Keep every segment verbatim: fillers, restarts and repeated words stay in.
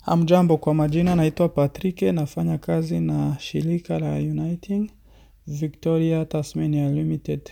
Hamjambo, kwa majina naitwa Patrick, nafanya kazi na shirika la Uniting Victoria Tasmania Limited.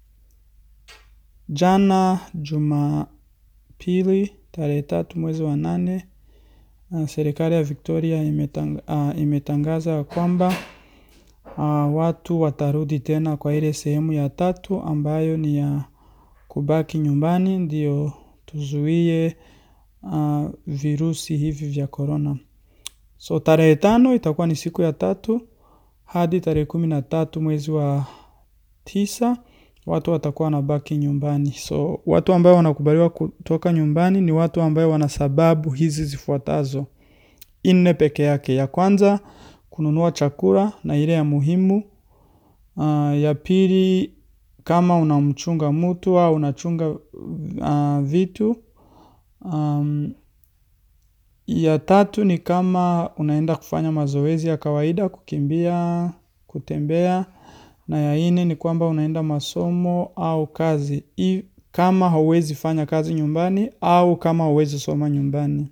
Jana Jumapili tarehe tatu mwezi wa nane, serikali ya Victoria imetang, uh, imetangaza kwamba uh, watu watarudi tena kwa ile sehemu ya tatu ambayo ni ya kubaki nyumbani ndio tuzuie uh, virusi hivi vya corona. So tarehe tano itakuwa ni siku ya tatu hadi tarehe kumi na tatu mwezi wa tisa watu watakuwa wanabaki nyumbani. So watu ambao wanakubaliwa kutoka nyumbani ni watu ambao wana sababu hizi zifuatazo. Nne peke yake. Ya kwanza kununua chakula na ile ya muhimu. Uh, ya pili kama unamchunga mtu au unachunga uh, vitu. Um, ya tatu ni kama unaenda kufanya mazoezi ya kawaida, kukimbia, kutembea. Na ya nne ni kwamba unaenda masomo au kazi. I, kama hauwezi fanya kazi nyumbani au kama hauwezi soma nyumbani.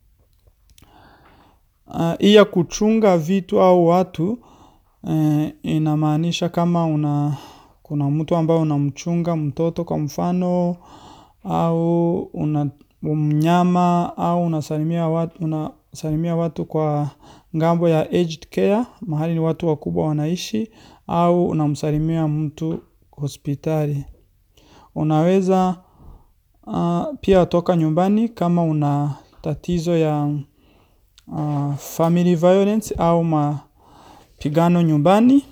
Uh, iya kuchunga vitu au watu uh, inamaanisha kama una kuna mtu ambao unamchunga, mtoto kwa mfano, au una mnyama, au unasalimia watu, unasalimia watu kwa ngambo ya aged care, mahali ni watu wakubwa wanaishi, au unamsalimia mtu hospitali. Unaweza uh, pia toka nyumbani kama una tatizo ya uh, family violence au mapigano nyumbani.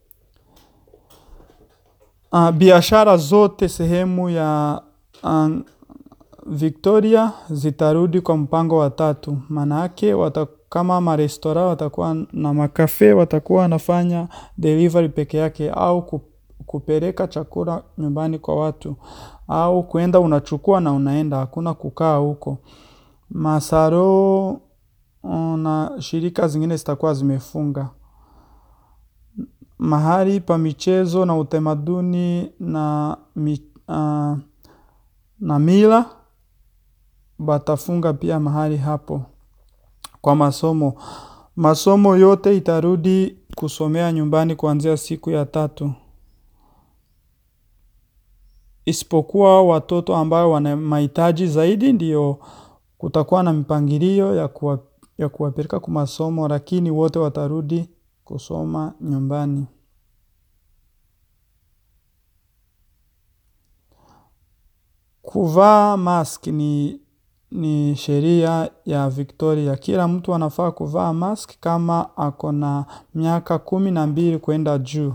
Uh, biashara zote sehemu ya uh, Victoria zitarudi kwa mpango wa tatu. Manake wata, kama ma restaurant watakuwa na makafe watakuwa wanafanya delivery peke yake au kupeleka chakula nyumbani kwa watu, au kuenda unachukua na unaenda, hakuna kukaa huko. Masaro na shirika zingine zitakuwa zimefunga. Mahali pa michezo na utamaduni na uh, na mila batafunga pia mahali hapo. Kwa masomo, masomo yote itarudi kusomea nyumbani kuanzia siku ya tatu. Isipokuwa watoto ambao wana mahitaji zaidi ndio kutakuwa na mipangilio ya kuwa, ya kuwapeleka kwa masomo, lakini wote watarudi kusoma nyumbani. Kuvaa mask ni ni sheria ya Victoria. Kila mtu anafaa kuvaa mask kama ako na miaka kumi na mbili kwenda juu.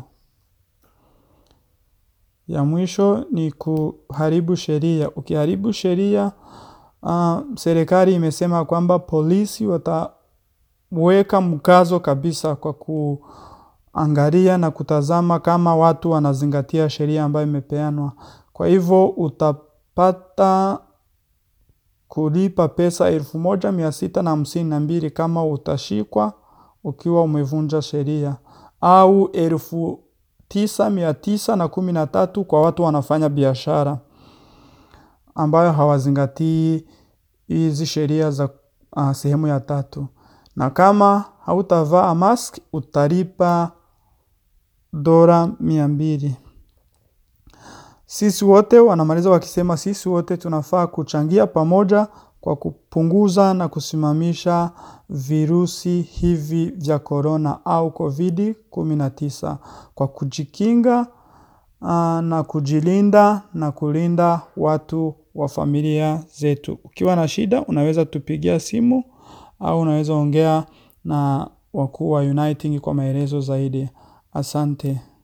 Ya mwisho ni kuharibu sheria. Ukiharibu sheria, uh, serikali imesema kwamba polisi wataweka mkazo kabisa kwa kuangalia na kutazama kama watu wanazingatia sheria ambayo imepeanwa. Kwa hivyo utapata kulipa pesa elfu moja mia sita na hamsini na mbili kama utashikwa ukiwa umevunja sheria, au elfu tisa mia tisa na kumi na tatu kwa watu wanafanya biashara ambayo hawazingatii hizi sheria za uh, sehemu ya tatu. Na kama hautavaa mask utalipa dola mia mbili. Sisi wote wanamaliza wakisema sisi wote tunafaa kuchangia pamoja kwa kupunguza na kusimamisha virusi hivi vya corona au covid kumi na tisa kwa kujikinga uh, na kujilinda na kulinda watu wa familia zetu. Ukiwa na shida unaweza tupigia simu au unaweza ongea na wakuu wa Uniting kwa maelezo zaidi. Asante.